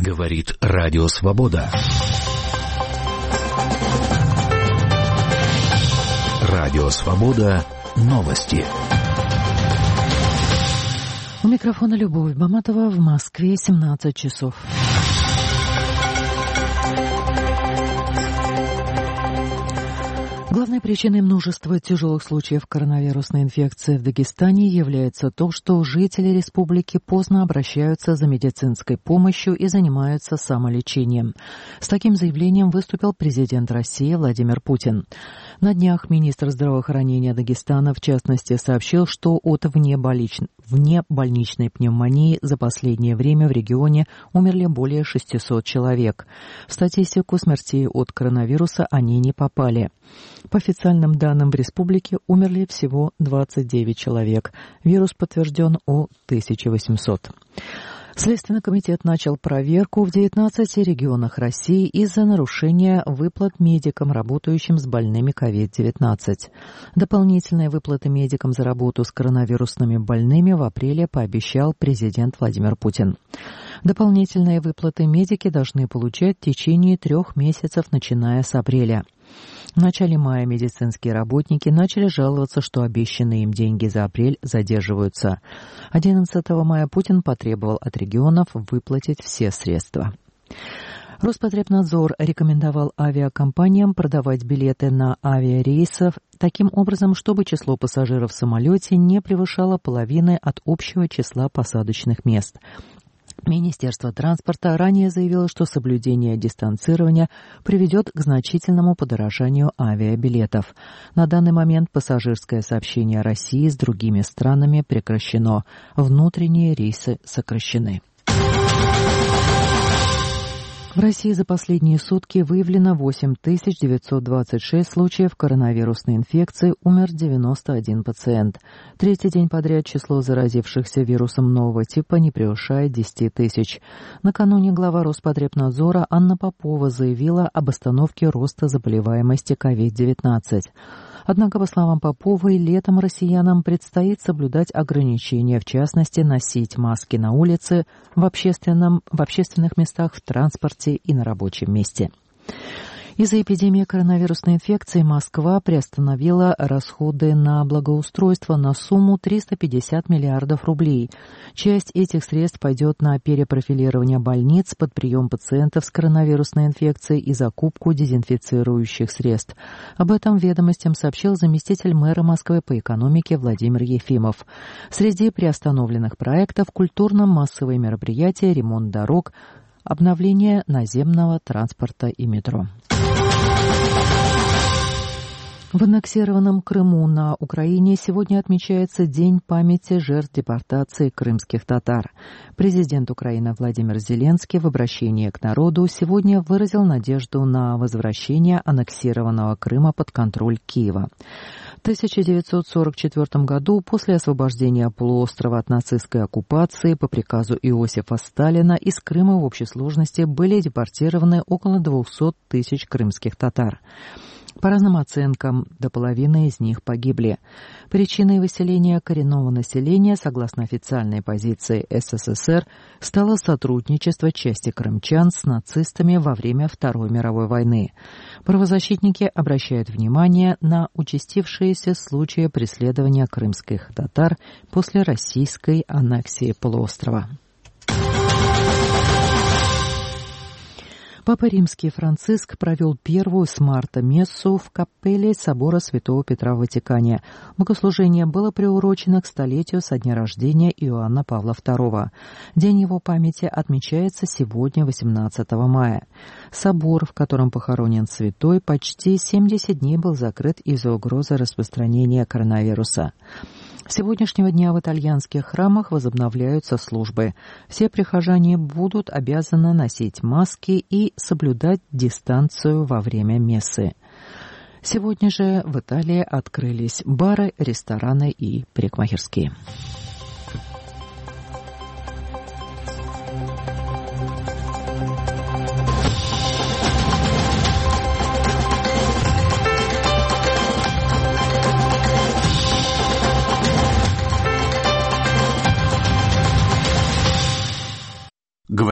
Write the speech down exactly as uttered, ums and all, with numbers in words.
Говорит Радио Свобода. Радио Свобода. Новости. У микрофона Любовь Баматова. В Москве семнадцать часов. Главной причиной множества тяжелых случаев коронавирусной инфекции в Дагестане является то, что жители республики поздно обращаются за медицинской помощью и занимаются самолечением. С таким заявлением выступил президент России Владимир Путин. На днях министр здравоохранения Дагестана, в частности, сообщил, что от внебольничной, внебольничной пневмонии за последнее время в регионе умерли более шестисот человек. В статистику смертей от коронавируса они не попали. По официальным данным в республике умерли всего двадцать девять человек. Вирус подтвержден у тысяча восемьсот. Следственный комитет начал проверку в девятнадцати регионах России из-за нарушения выплат медикам, работающим с больными ковид девятнадцать. Дополнительные выплаты медикам за работу с коронавирусными больными в апреле пообещал президент Владимир Путин. Дополнительные выплаты медики должны получать в течение трех месяцев, начиная с апреля. В начале мая медицинские работники начали жаловаться, что обещанные им деньги за апрель задерживаются. одиннадцатого мая Путин потребовал от регионов выплатить все средства. Роспотребнадзор рекомендовал авиакомпаниям продавать билеты на авиарейсы таким образом, чтобы число пассажиров в самолете не превышало половины от общего числа посадочных мест. Министерство транспорта ранее заявило, что соблюдение дистанцирования приведет к значительному подорожанию авиабилетов. На данный момент пассажирское сообщение России с другими странами прекращено. Внутренние рейсы сокращены. В России за последние сутки выявлено восемь тысяч девятьсот двадцать шесть случаев коронавирусной инфекции, умер девяносто один пациент. Третий день подряд число заразившихся вирусом нового типа не превышает десяти тысяч. Накануне глава Роспотребнадзора Анна Попова заявила об остановке роста заболеваемости ковид девятнадцать. Однако, по словам Поповой, летом россиянам предстоит соблюдать ограничения, в частности, носить маски на улице, в, общественном, в общественных местах, в транспорте и на рабочем месте. Из-за эпидемии коронавирусной инфекции Москва приостановила расходы на благоустройство на сумму триста пятьдесят миллиардов рублей. Часть этих средств пойдет на перепрофилирование больниц под прием пациентов с коронавирусной инфекцией и закупку дезинфицирующих средств. Об этом ведомостям сообщил заместитель мэра Москвы по экономике Владимир Ефимов. Среди приостановленных проектов культурно-массовые мероприятия, ремонт дорог, обновление наземного транспорта и метро. В аннексированном Крыму на Украине сегодня отмечается День памяти жертв депортации крымских татар. Президент Украины Владимир Зеленский в обращении к народу сегодня выразил надежду на возвращение аннексированного Крыма под контроль Киева. В тысяча девятьсот сорок четвёртом году, после освобождения полуострова от нацистской оккупации, по приказу Иосифа Сталина из Крыма в общей сложности были депортированы около двухсот тысяч крымских татар. По разным оценкам, до половины из них погибли. Причиной выселения коренного населения, согласно официальной позиции СССР, стало сотрудничество части крымчан с нацистами во время Второй мировой войны. Правозащитники обращают внимание на участившиеся случаи преследования крымских татар после российской аннексии полуострова. Папа Римский Франциск провел первую с марта мессу в капелле собора Святого Петра в Ватикане. Богослужение было приурочено к столетию со дня рождения Иоанна Павла второго. День его памяти отмечается сегодня, восемнадцатого мая. Собор, в котором похоронен святой, почти семьдесят дней был закрыт из-за угрозы распространения коронавируса. С сегодняшнего дня в итальянских храмах возобновляются службы. Все прихожане будут обязаны носить маски и соблюдать дистанцию во время мессы. Сегодня же в Италии открылись бары, рестораны и парикмахерские.